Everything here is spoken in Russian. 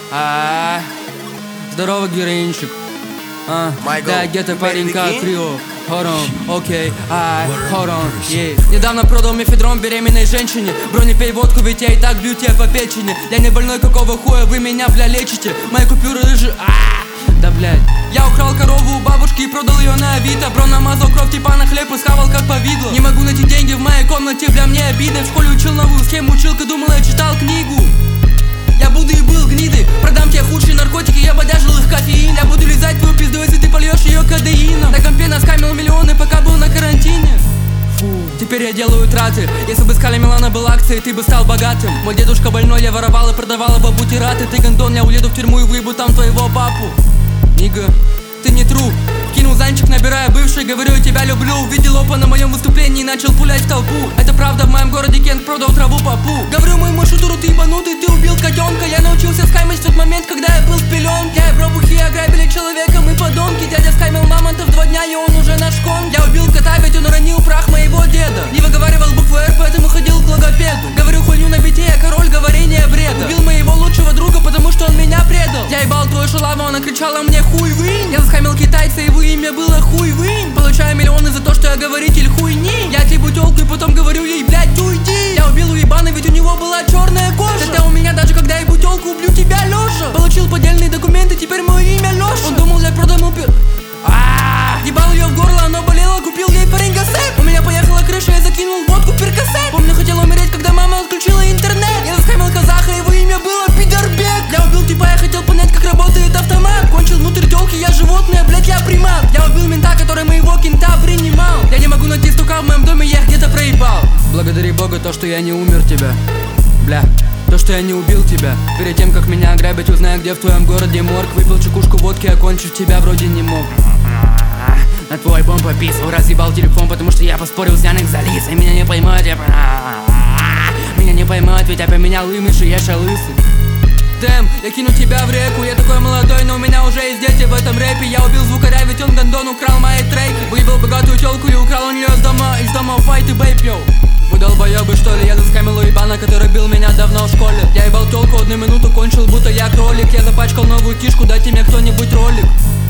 Здорово, героинчик. Да, где-то паренька крио. Hold on, окей, hold on, yeah. Недавно продал мефедрон беременной женщине. Бро, не пей водку, ведь я и так бью тебя по печени. Я не больной, какого хуя вы меня, бля, лечите? Мои купюры рыжие, да, блядь. Я украл корову у бабушки и продал ее на Авито. Бро, намазал кровь типа на хлеб и схавал как повидло. Не могу найти деньги в моей комнате, бля, мне обидно. В школе учил новую схему, училка думала, я читал книгу. Я буду и был гнидой, продам тебе худшие наркотики, я бодяжил их кофеин. Я буду лизать твою пизду, если ты польешь ее кадеином. На компе наскамил миллионы, пока был на карантине. Фу, теперь я делаю траты. Если бы Скали Милана был акцией, ты бы стал богатым. Мой дедушка больной, я воровал и продавал бабу тираты. Ты гондон, я уеду в тюрьму и выебу там твоего папу. Нига, ты не тру. Кинул занчик, набирая бывший, говорю, я тебя люблю. Увидел опа на моем выступлении и начал пулять в толпу. Это правда, в моем городе Кент продал траву попу. Говорю моему шутеру, ты ебанутый, ты убил котенка. Я научился скаймить в тот момент, когда я был в пеленке. Я и бробухи ограбили человека, мы подонки. Дядя скаймил мамонтов 2 дня, и он уже наш кон. Я убил кота, ведь он уронил прах моего деда. Не выговаривал буквы «Р», поэтому ходил к логопеду. Говорю хуйню на бите, я король говорения бреда. Убил моего лучшего друга, потому что он меня предал. Я ебал твою шалаву, она кричала мне хуй вынь. Я заскамил китайца, его имя было хуй вынь. Получаю миллионы за то, что я говоритель хуйни. Я требую тёлку и потом говорю ей, блядь, уйди. Я убил уебана, ведь у него была черная кожа. Тогда у меня даже когда я ебу тёлку, убью тебя лежа. Получил поддельные документы, теперь мое имя Леша. Он думал, я продам упер. Ебал ее в горло, оно болело, купил ей фарингосеп. У меня поехала крыша, я закинул водку в перкосеп. Помню, хотел умереть, когда мама отключила интернет. Я заскамил казаха, его имя было Пидорбек. Я убил типа, я хотел понять, как работает автомат. Кончил внутрь тёлки, я животное, блядь, я примат. Я убил мента, который моего кента принимал. Я не могу найти стука в моем доме, я их где-то проебал. Благодари Бога то, что я не умер тебя, бля. То, что я не убил тебя. Перед тем, как меня ограбить, узнаю, где в твоем городе морг. Выпил чекушку водки, окончив тебя вроде не мог. На твой бомб пописал, разъебал телефон, потому что я поспорил с Яндекс Алисой. Меня не поймают, меня не поймают, ведь я поменял имидж, и я шалысый. Дэм, я кину тебя в реку, я такой молодой, но у меня уже есть дети в этом рэпе. Я убил звукаря, ведь он гондон, украл мои треки. Выебал богатую тёлку и украл у неё из дома файт и бейп, йоу. Вы долбоёбы, что ли? Я заскамил уебана, который бил меня давно в школе. Я ебал тёлку 1 минуту, кончил, будто я кролик. Я запачкал новую кишку, дайте мне кто-нибудь ролик.